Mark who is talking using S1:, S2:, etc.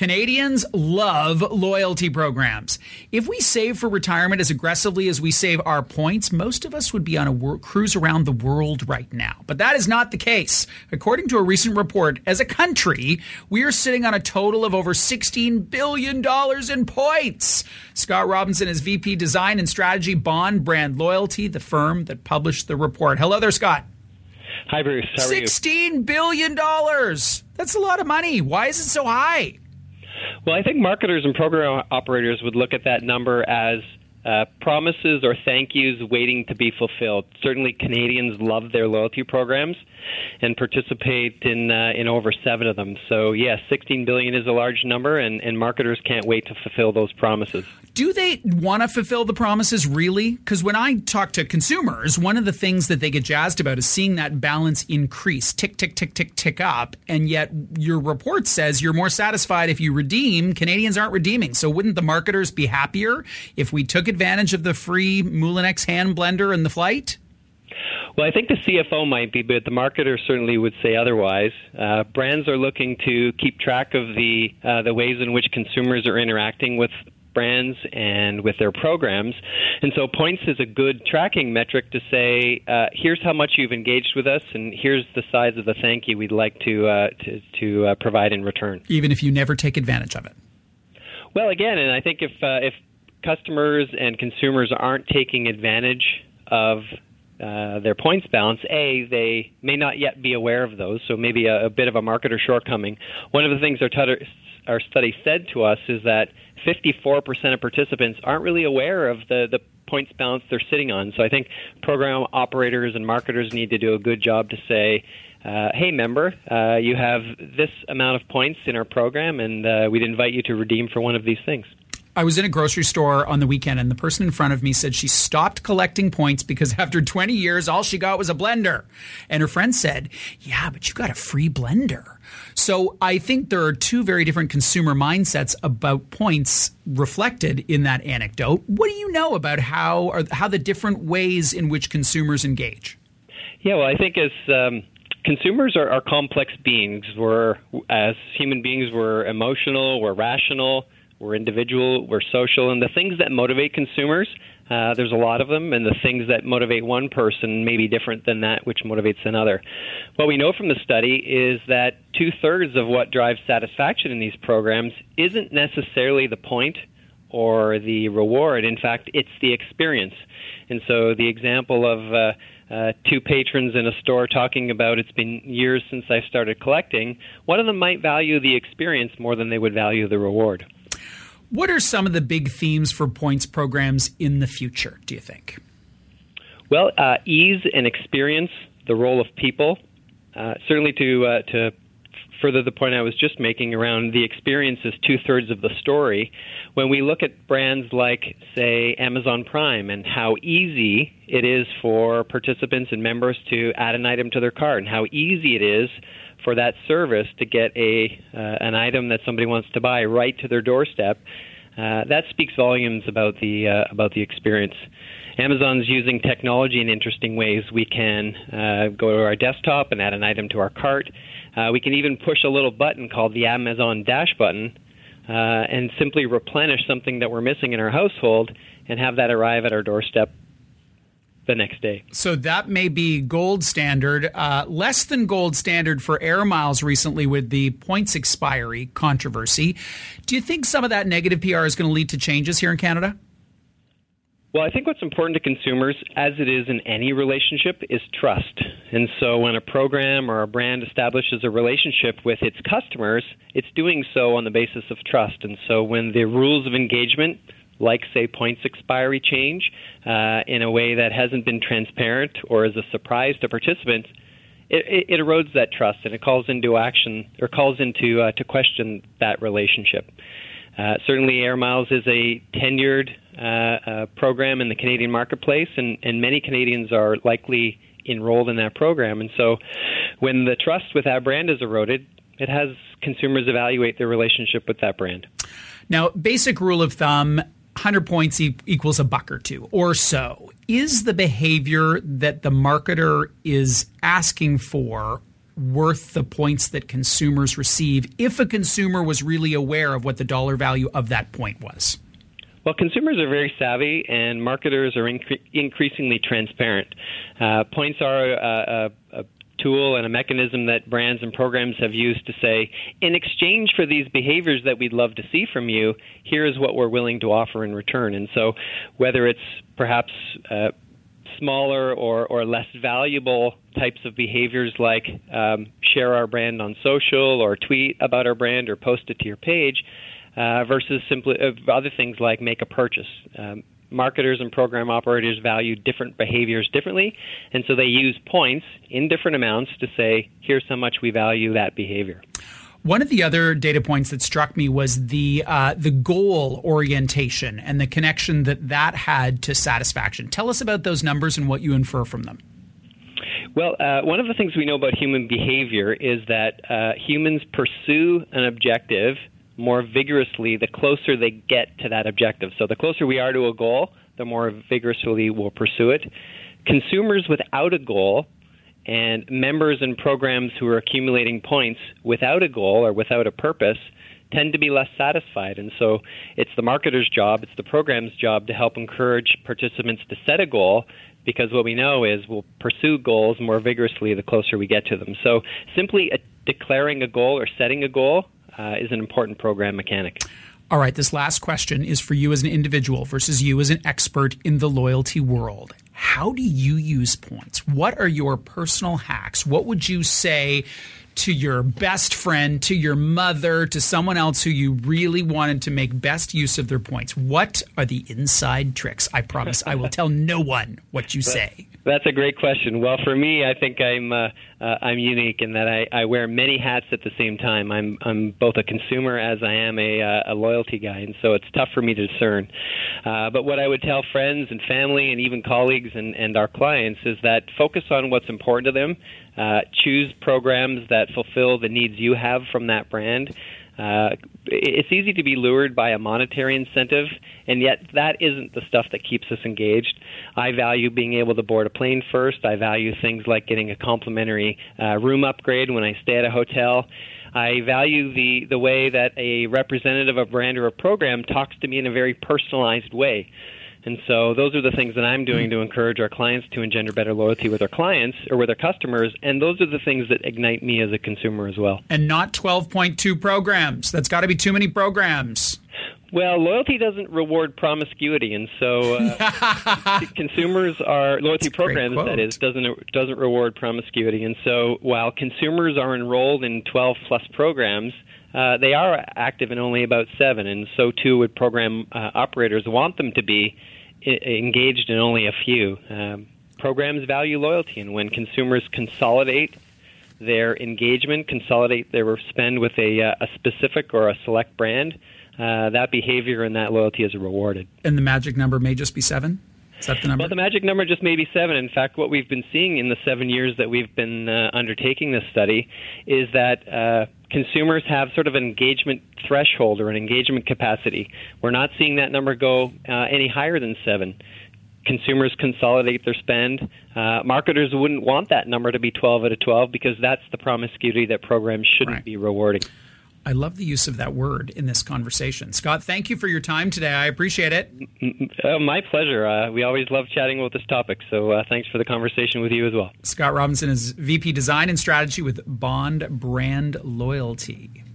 S1: Canadians love loyalty programs. If we save for retirement as aggressively as we save our points, most of us would be on a cruise around the world right now. But that is not the case. According to a recent report, as a country, we are sitting on a total of over $16 billion in points. Scott Robinson is VP Design and Strategy, Bond Brand Loyalty, the firm that published the report. Hello there, Scott.
S2: Hi, Bruce. How are you?
S1: $16 billion. That's a lot of money. Why is it so high?
S2: Well, I think marketers and program operators would look at that number as promises or thank yous waiting to be fulfilled. Certainly, Canadians love their loyalty programs and participate in over 7 of them. So, yes, $16 billion is a large number, and marketers can't wait to fulfill those promises.
S1: Do they want to fulfill the promises, really? Because when I talk to consumers, one of the things that they get jazzed about is seeing that balance increase, tick, tick, tick, tick, tick up. And yet your report says you're more satisfied if you redeem. Canadians aren't redeeming. So wouldn't the marketers be happier if we took advantage of the free Moulinex hand blender and the flight?
S2: Well, I think the CFO might be, but the marketer certainly would say otherwise. Brands are looking to keep track of the ways in which consumers are interacting with brands and with their programs. And so points is a good tracking metric to say, here's how much you've engaged with us, and here's the size of the thank you we'd like to provide in return.
S1: Even if you never take advantage of it.
S2: Well, again, and I think if customers and consumers aren't taking advantage of their points balance, they may not yet be aware of those, so maybe a bit of a marketer shortcoming. One of the things our study said to us is that 54% of participants aren't really aware of the points balance they're sitting on. So I think program operators and marketers need to do a good job to say, hey, member, you have this amount of points in our program, and we'd invite you to redeem for one of these things.
S1: I was in a grocery store on the weekend, and the person in front of me said she stopped collecting points because after 20 years, all she got was a blender. And her friend said, yeah, but you got a free blender. So I think there are two very different consumer mindsets about points reflected in that anecdote. What do you know about how the different ways in which consumers engage?
S2: Yeah, well, I think as consumers are complex beings. As human beings, we're emotional, we're rational, we're individual, we're social, and the things that motivate consumers, there's a lot of them, and the things that motivate one person may be different than that which motivates another. What we know from the study is that 2/3 of what drives satisfaction in these programs isn't necessarily the point or the reward. In fact, it's the experience. And so the example of two patrons in a store talking about it's been years since I started collecting, one of them might value the experience more than they would value the reward.
S1: What are some of the big themes for points programs in the future, do you think?
S2: Well, ease and experience, the role of people. Certainly to further the point I was just making around the experience is 2/3 of the story. When we look at brands like, say, Amazon Prime and how easy it is for participants and members to add an item to their cart and how easy it is for that service to get an item that somebody wants to buy right to their doorstep, that speaks volumes about the experience. Amazon's using technology in interesting ways. We can go to our desktop and add an item to our cart. We can even push a little button called the Amazon Dash button and simply replenish something that we're missing in our household and have that arrive at our doorstep the next day.
S1: So that may be gold standard, less than gold standard for Air Miles recently with the points expiry controversy. Do you think some of that negative PR is going to lead to changes here in Canada?
S2: Well, I think what's important to consumers, as it is in any relationship, is trust. And so when a program or a brand establishes a relationship with its customers, it's doing so on the basis of trust. And so when the rules of engagement, like, say, points expiry change in a way that hasn't been transparent or is a surprise to participants, it erodes that trust and it calls into action or calls into to question that relationship. Certainly, Air Miles is a tenured program in the Canadian marketplace, and many Canadians are likely enrolled in that program. And so when the trust with that brand is eroded, it has consumers evaluate their relationship with that brand.
S1: Now, basic rule of thumb, 100 points equals $1 or $2 or so. Is the behavior that the marketer is asking for worth the points that consumers receive if a consumer was really aware of what the dollar value of that point was?
S2: Well, consumers are very savvy, and marketers are increasingly transparent. Points are a tool and a mechanism that brands and programs have used to say, in exchange for these behaviors that we'd love to see from you, here's what we're willing to offer in return. And so whether it's perhaps smaller or less valuable types of behaviors like share our brand on social or tweet about our brand or post it to your page versus simply other things like make a purchase. Marketers and program operators value different behaviors differently, and so they use points in different amounts to say, here's how much we value that behavior.
S1: One of the other data points that struck me was the goal orientation and the connection that had to satisfaction. Tell us about those numbers and what you infer from them.
S2: Well, one of the things we know about human behavior is that humans pursue an objective more vigorously the closer they get to that objective. So the closer we are to a goal, the more vigorously we'll pursue it. Consumers without a goal and members in programs who are accumulating points without a goal or without a purpose tend to be less satisfied. And so it's the marketer's job, it's the program's job to help encourage participants to set a goal, because what we know is we'll pursue goals more vigorously the closer we get to them. So simply declaring a goal or setting a goal is an important program mechanic.
S1: All right, this last question is for you as an individual versus you as an expert in the loyalty world. How do you use points? What are your personal hacks? What would you say to your best friend, to your mother, to someone else who you really wanted to make best use of their points? What are the inside tricks? I promise I will tell no one what you say.
S2: That's a great question. Well, for me, I think I'm unique in that I wear many hats at the same time. I'm both a consumer as I am a loyalty guy, and so it's tough for me to discern. But what I would tell friends and family and even colleagues and our clients is that focus on what's important to them. Choose programs that fulfill the needs you have from that brand. It's easy to be lured by a monetary incentive, and yet that isn't the stuff that keeps us engaged. I value being able to board a plane first. I value things like getting a complimentary room upgrade when I stay at a hotel. I value the way that a representative of a brand or a program talks to me in a very personalized way. And so those are the things that I'm doing to encourage our clients to engender better loyalty with our clients or with our customers. And those are the things that ignite me as a consumer as well.
S1: And not 12.2 programs. That's got to be too many programs.
S2: Well, loyalty doesn't reward promiscuity, and so loyalty programs, that is, doesn't reward promiscuity. And so while consumers are enrolled in 12-plus programs, they are active in only about 7, and so too would program operators want them to be engaged in only a few. Programs value loyalty, and when consumers consolidate their engagement, consolidate their spend with a specific or a select brand, that behavior and that loyalty is rewarded.
S1: And the magic number may just be 7? Is that the number?
S2: Well, the magic number just may be 7. In fact, what we've been seeing in the 7 years that we've been undertaking this study is that consumers have sort of an engagement threshold or an engagement capacity. We're not seeing that number go any higher than 7. Consumers consolidate their spend. Marketers wouldn't want that number to be 12 out of 12 because that's the promiscuity that programs shouldn't be rewarding.
S1: I love the use of that word in this conversation. Scott, thank you for your time today. I appreciate it.
S2: My pleasure. We always love chatting about this topic, so thanks for the conversation with you as well.
S1: Scott Robinson is VP Design and Strategy with Bond Brand Loyalty.